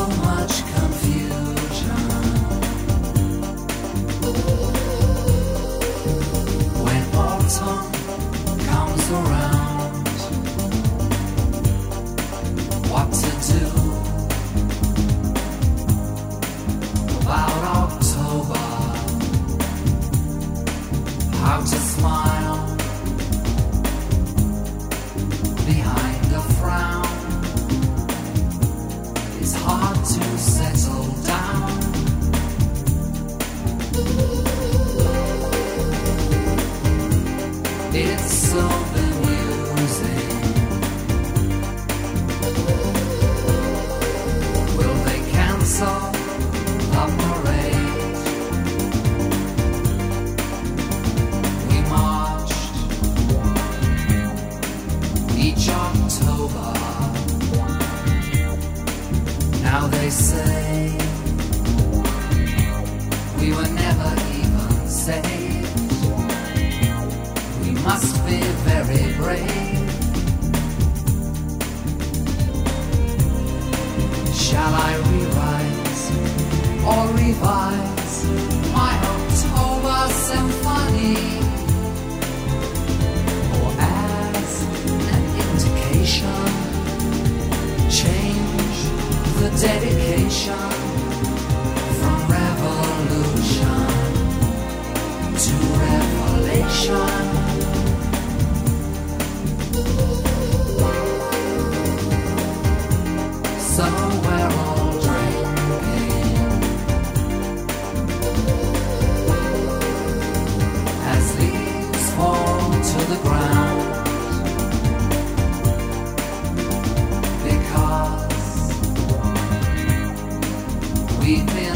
much confusion. When autumn comes around, what to do about October? How to smile behind a frown. It's hard to settle down. It's so bemusing. Will they cancel the parade? We marched each October. Now they say we were never even saved. We must be very brave. Shall I rewrite or revise my October symphony? Or as an indication, change the dedication from revolution to revelation. So we're all drinking as leaves fall to the ground, because we've been